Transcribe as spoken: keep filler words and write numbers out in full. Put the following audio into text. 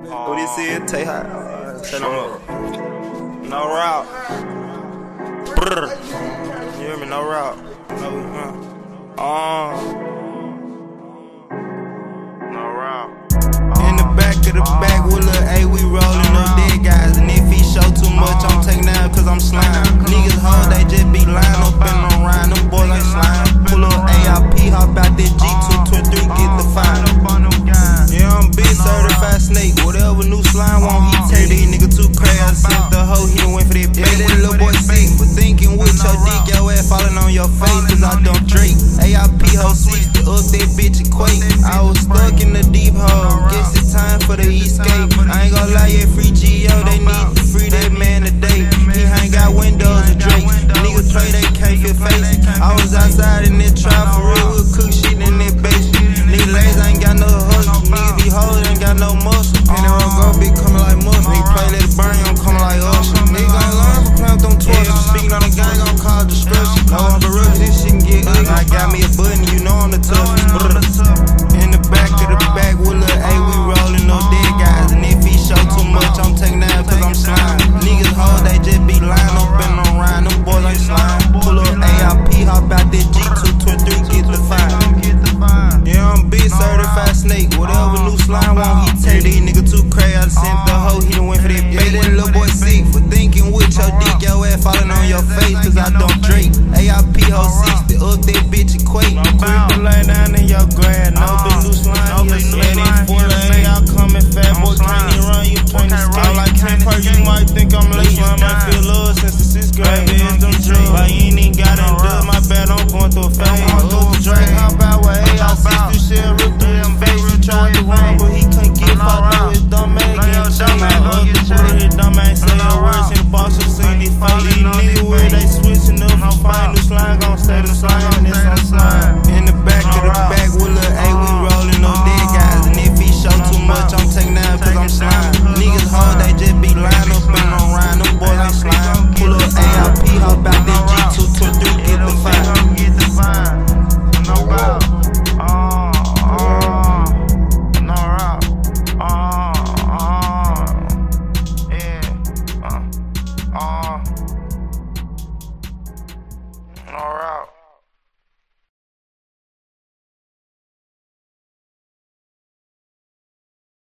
What this is? Tay hot. Tell them up. No route. Brr. You hear me? No route. No, uh. Uh. No route. Uh. In the back of the uh. back with lil' A, we rollin' up dead guys. And if he show too much, I'm taking out cause I'm slime. Niggas hold, they just be lying up and on rhyme. Them boys ain't slime. Pull up A I P, hop out that G two twenty-three, get the fine. Yeah, I'm big certified snake. Whatever new slime want, he take. These niggas too crazy. I sent the hoe, he done went for that bait. Yeah, that little boy sick for thinking with your dick. Your ass falling on your face, cause I don't Drake. A I P hoe sixty, up that bitch and quake. I was stuck in the deep hole. Guess it's time for the escape. I ain't gon' lie, yeah, free G O. They need to free that man today. He ain't got windows or Drake. Niggas play, they can't feel face. I was outside in that trap for real. We'll cook shit in that basement. Niggas lazy, ain't got no hustle. Niggas be hoes, ain't got no muscle. And the road go be coming like muscle. Nigga play, let it burn, I'm coming like Usher. Nigga gon' learn from playing with them torches. Speaking on the gang, gon' cause destruction. No, I'm the real, this shit can get ugly. I got me a button, you know I'm the toughest. In the back of the back with lil' A, we rollin' up dead guys. And if he show too much, I'm taking out cause I'm slime. Niggas hold, they just be lying up and on rhyme. Them boys ain't slime. Pull up A I P, hop out that G two twenty-three, get the fine. Yeah, I'm big certified snake. Whatever new slime want, he take. These niggas too crazy. I sent the hoe, he done went for that bait. That little boy sick for thinking with your dick. Your ass falling on your face, cause I don't Drake. A I P hoe sixty, up that bitch and quake. Quick to lay down